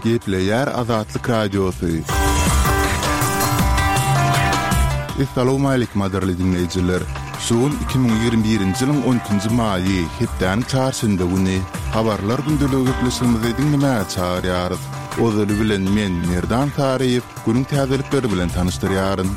Gepleyer Azatlyk Radiosu. Assalamu alaykum madarly dinleyijiler. Şuun 2021-nji ýylyň 10-njy maýy hepden çarşynda güni habarlar gündüligi gepleşigimizi dinlemäge çağırýarys. Ozaly bilen men Merdan Tariýew günüň täzelikleri bilen tanışdyrýaryn.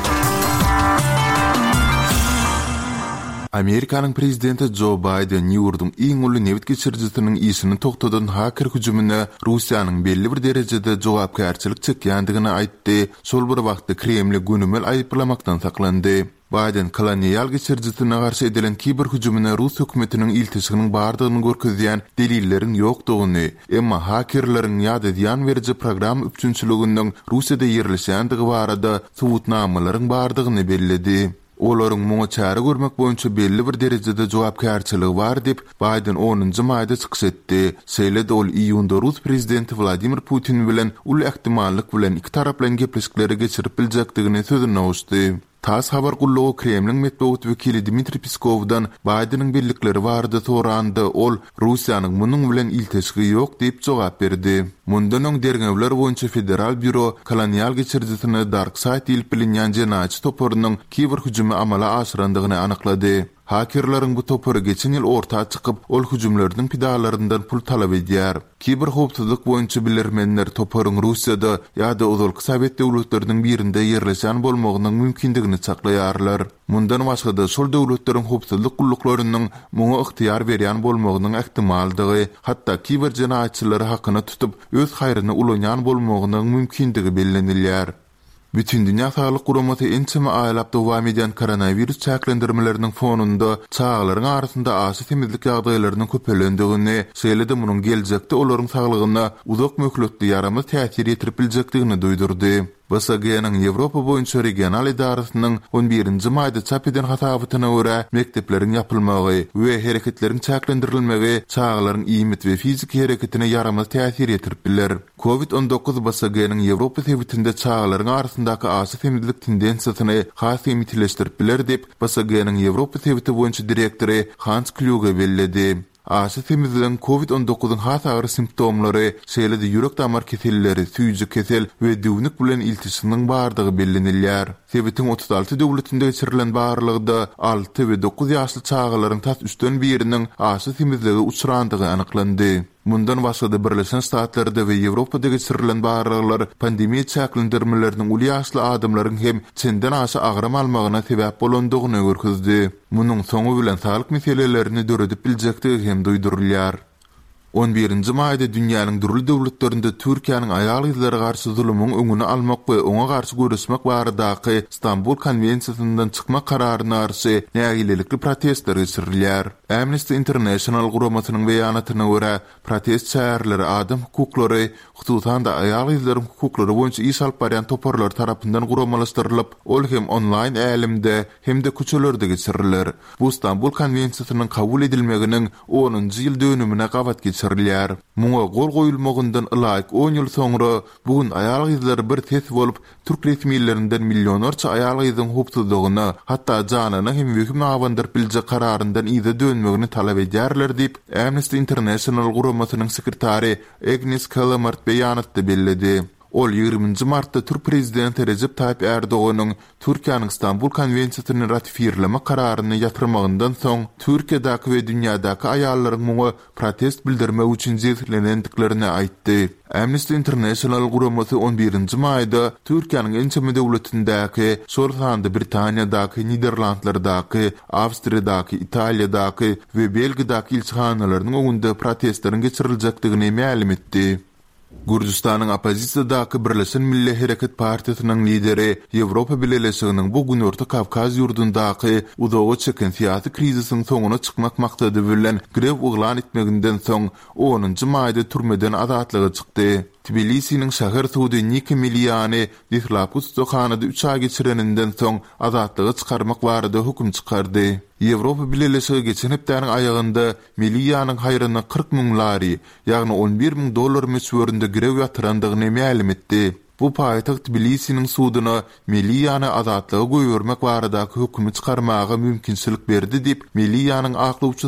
Amerikanyň prezidenti Joe Biden ýurdun iň uly nebit geçirjisiniň işini toktadan haker hüjümine Russiýanyň belli bir derejede jogapkärçilik çekýändigini aýtdy. Şol bir wagtda Kreml günümel aýyplamakdan saklandy. Biden kolonial geçirjisine garşy edilen kiber hüjümine Rus hökümetiniň iltisiginiň bardygyny görkezýän delillerin ýokdugyny, emma hakerleriň ýa-da ziýan beriji program üçinçiliginden Russiýada ýerleşýändigi barada subutnamalaryň bardygyny belledi. Olaryň muňa çäre görmek boýunça belli bir derejede jogapkärçiligi bar diýip Biden 10-njy maýda çykyş etdi. Seýledi ol iýunda Rus prezidenti Vladimir Putin bilen uly ähtimallyk bilen iki tarap bilen gepleşikleri geçirip biljekdigini sözüne uçdy. Tas habar gullugy Kremlin medeniýet wekili Dmitri Peskovdan Bidenyň birlikleri barada sorandy. Ol Russiýanyň munyň bilen iltisigi ýok diýip jogap berdi. Mundan öň derňewler boýunça Federal Büro kolonial geçirjisini Dark Side diýip bilinýän jenaçy toporunyň kiber hüjümi amala aşyrandygyny anyklady. Hakerlerin bu toporu geçen yıl ortağa çıkıp ol hüjümlerinin pidalarından pul talap edýär. Kiber howpsuzlyk boýunça bilermenler toporun Russiýada ýa-da uzalky Sowet döwletleriniň birinde ýerleşen bolmagynyň mümkindigini saklaýarlar. Mundan başga şol döwletleriň howpsuzlyk gulluklarının muňa yktyýar berýän bolmagynyň ähtimaldygy, hatda kiber jenaçylary hakyna tutup öz haýryna ulanýan bolmagynyň mümkindigi bellenilýär. Bütün Dünya Sağlık Guramaty ençeme aýlap dowam edýän koronavirus çäklendirmelerining fonunda çağlaryň arasynda aşy temizlik ýagdaýlarynyň köpelendigini, şeýle-de munyň geljekde olaryň saglygyna uzak möhletli ýaramy täsir ýetirip biljekdigini duýdurdy. BSG-nyň Ýewropa boýunça regional idarasynyň 11-nji maýda çap eden hatabyna görä mektepleriň ýapylmagy we hereketleriň çäklendirilmegi çağlaryň iýmit we fizik hereketine ýaramaz täsir ýetirip biler. COVID-19 BSG-nyň Ýewropa sebitinde çağlaryň arasyndaky aşy temizlik tendensiýasyny has emitleşdirip biler diýip BSG-nyň Ýewropa sebiti boýunça direktori Hans Kluge belledi. Aşy temizligiň COVID-19-yň has agyr simptomlary, şeýle-de ýürek damar keselleri, süýji kesel we düwnük bilen iltisiniň bardygy bellenilýär. Sebitiň 36 döwletinde geçirilen barlygda 6 we 9 ýaşly çağalaryň tas üçden biriniň aşy temizligi uçurandygy anyklandy. Mundan başga da Birleşen Ştatlarda we Ýewropada geçirilen barlyglar pandemiýa çäklendirmeleriniň uly ýaşly adamlaryň hem çenden aşy agram almagyna sebäp bolandygyny görkezdi. Munyň soňu bilen sağlyk meselelerini döredip biljekdigi hem duýdurulýar. 11-nji maýda dünýäniň durly döwletlerinde Türkiýanyň aýal ýyzlary garşy zulumyň öňüni almak we oňa garşy görüşmek baradaky Istanbul konwensiýasyndan çykmak kararyna garşy nägilelikli protestler geçirilýär. Amnesty International guramatynyň beýanatyna görä, protest çäherleri adam hukuklary, hususan da aýal ýyzlaryň hukuklary boýunça iş alyp barýan toporlar tarapyndan guramalaşdyrylyp, ol hem online älimde hem de köçelerde geçirilýär. Bu Istanbul konwensiýasynyň kabul edilmeginiň 10-njy ýyl dönümine gabat geçirilýär. Muňa gol goýulmagyndan ilaýyk 10 ýyl soňra bugün aýal ýyzlary bir tes bolup Türk resmiýetlerinden millionlarça aýal ýyzyň hukuklygyny, hatda janyny hem wekimi awandyryp biljek kararyndan ýa-da dönmegini talap edýärler diýip Amnesty International guramatynyň sekretary Agnes Callamard beýanatda belledi. Ol 20 martda Türk prezidenti Recep Tayyip Erdoğan'ın Türkiýanyň Istanbul konwensiýasyny ratifierleme kararyny ýatyrmagyndan soň Türkiýadaky we dünýädaky aýallaryň muňa protest bildirmek üçin jetlendiklerini aýtdy. Amnesty International guramaty 11-nji maýda Türkiýanyň ençeme döwletindäki, şol sanda Britaniýadaky, Niderlandlardaky, Awstriýadaky, Italiýadaky we Belgiýadaky ilçihanalyryň öňünde protestleriň geçiriljekdigini ma'lum etdi. Gürcistanyň opozisiýadaky Birleşen Milli Hereket Partiýasynyň lideri Ýewropa Birleşiginiň bu gün Orta Kawkaz ýurdundaky uzağa çeken syýasy krizisiň soňuna çykmak maksady bilen grew uglan etmeginden soň 10-njy maýda türmeden azatlyga çykdy. Tbilisi'nin şahar suudi Niki Milyani Dihlapus Zohana'da 3 ay geçireninden soň azatlygy çykarmak barada hukm çykardy. Ýewropa Birleşigi geçen hepdäniň aýagynda Milyanyň haýryna 40 000 lari, ýagny $11,000 meşwöründe grew ýatyrandygyny ma'lum etdi. Bu paýtaxt Tbilisi'nin suudyna Milyany azatlygy goýbermek baradaky hukmy çykarmagy mümkinçilik berdi diýip Milyanyň aklawçy